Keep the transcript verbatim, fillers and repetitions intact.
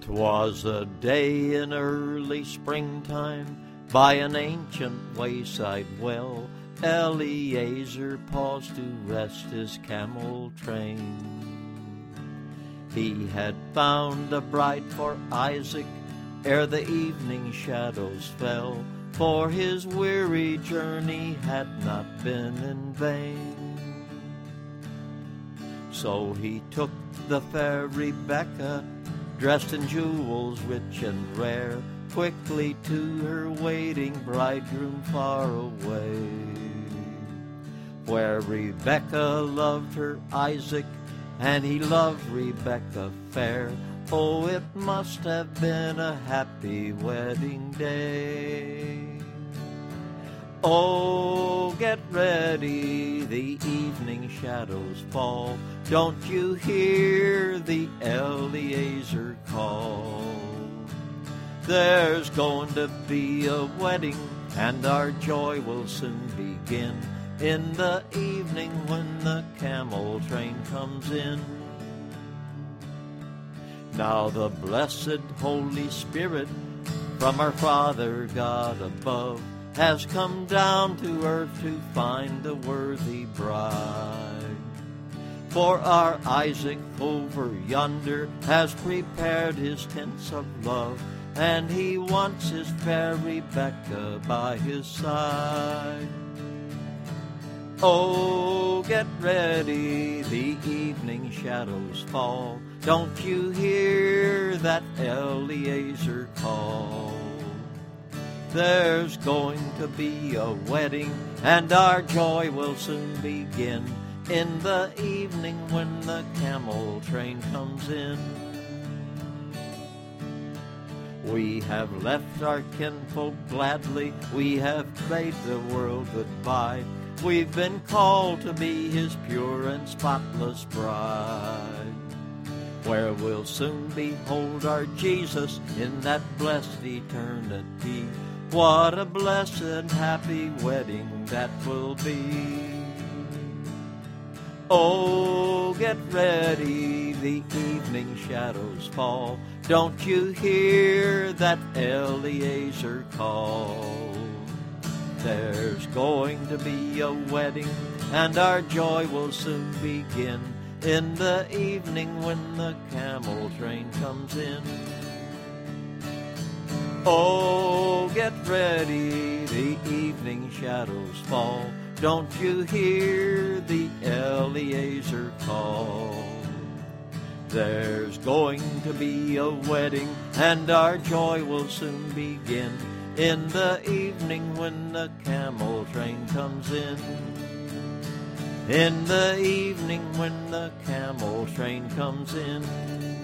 'Twas a day in early springtime, by an ancient wayside well, Eliezer paused to rest his camel train. He had found a bride for Isaac ere the evening shadows fell, for his weary journey had not been in vain. So he took the fair Rebekah, dressed in jewels rich and rare, quickly to her waiting bridegroom far away. Where Rebekah loved her Isaac, and he loved Rebekah fair, oh, it must have been a happy wedding day. Oh, get ready, the evening shadows fall. Don't you hear the Eliezer call? There's going to be a wedding, and our joy will soon begin in the evening when the camel train comes in. Now the blessed Holy Spirit from our Father God above has come down to earth to find a worthy bride. For our Isaac over yonder has prepared his tents of love, and he wants his fair Rebekah by his side. Oh, get ready, the evening shadows fall. Don't you hear that Eliezer call? There's going to be a wedding, and our joy will soon begin in the evening when the camel train comes in. We have left our kinfolk gladly, we have bade the world goodbye. We've been called to be his pure and spotless bride, where we'll soon behold our Jesus in that blessed eternity. What a blessed and happy wedding that will be. Oh, get ready, the evening shadows fall. Don't you hear that Eliezer call? There's going to be a wedding, and our joy will soon begin in the evening when the camel train comes in. Oh, get ready, the evening shadows fall. Don't you hear the Eliezer call? There's going to be a wedding, and our joy will soon begin in the evening when the camel train comes in. In the evening when the camel train comes in.